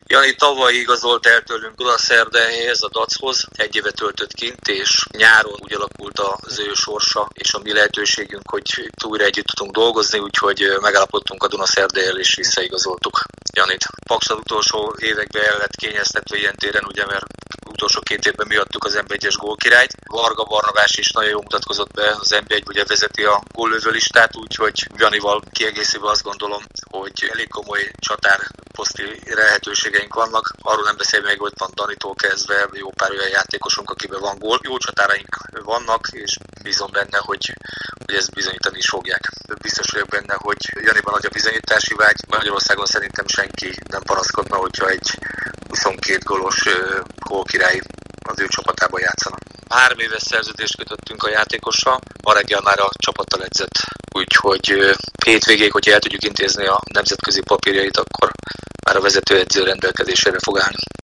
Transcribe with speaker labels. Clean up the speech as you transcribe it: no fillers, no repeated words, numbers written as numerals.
Speaker 1: Jani tavaly igazolt el tőlünk Dunaszerdehelyhez, a Dachoz. 1 évet töltött kint, és nyáron úgy alakult az ő sorsa, és a mi lehetőségünk, hogy újra együtt tudunk dolgozni, úgyhogy megállapodtunk a Dunaszerdehelyel, és visszaigazoltuk Janit. Paksal utolsó években el lett kényeztetve ilyen téren, ugye, mert utolsó 2 évben miattuk az NB1-es gólkirályt. Varga Barnabás is nagyon jól mutatkozott be, az NB1 ugye vezeti a góllövő listát, úgyhogy Janival kiegészítve azt gondolom, hogy elég komoly csatárposzti lehetőségeink vannak. Arról nem beszélve, még ott van Danitól kezdve, jó pár olyan játékosunk, akiben van gól. Jó csatáraink vannak, és bízom benne, hogy ezt bizonyítani is fogják. Biztos vagyok benne, hogy Janiban nagy a bizonyítási vágy. Magyarországon szerintem senki nem panaszkodna, hogyha egy 22 gólos gólkirály az ő csapatában játszana. 3 éves szerződést kötöttünk a játékossal, ma reggel már a csapattal edzett, úgyhogy hétvégéig, hogyha el tudjuk intézni a nemzetközi papírjait, akkor már a vezetőedző rendelkezésére fog állni.